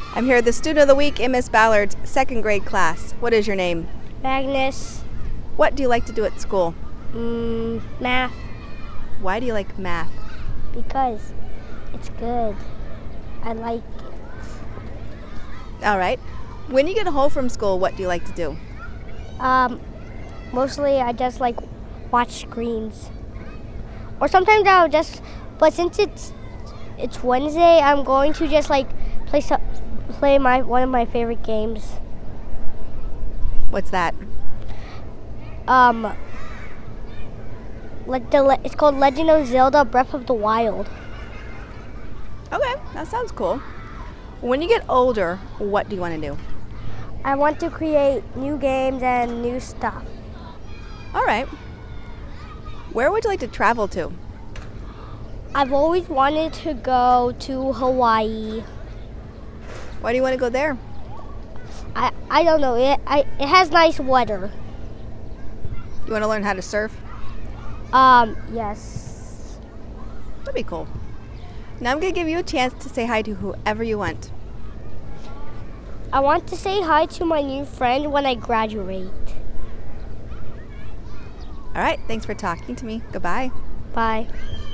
I'm here with the student of the week in Miss Ballard's second grade class. What is your name? Magnus. What do you like to do at school? Math. Why do you like math? Because it's good. I like it. All right. When you get home from school, what do you like to do? Mostly I just like watch screens. Or sometimes but since it's Wednesday, I'm going to just like play one of my favorite games. What's that? It's called Legend of Zelda: Breath of the Wild. Okay, that sounds cool. When you get older, what do you want to do? I want to create new games and new stuff. All right. Where would you like to travel to? I've always wanted to go to Hawaii. Why do you want to go there? I don't know. It has nice weather. You want to learn how to surf? Yes. That'd be cool. Now I'm going to give you a chance to say hi to whoever you want. I want to say hi to my new friend when I graduate. All right, thanks for talking to me. Goodbye. Bye.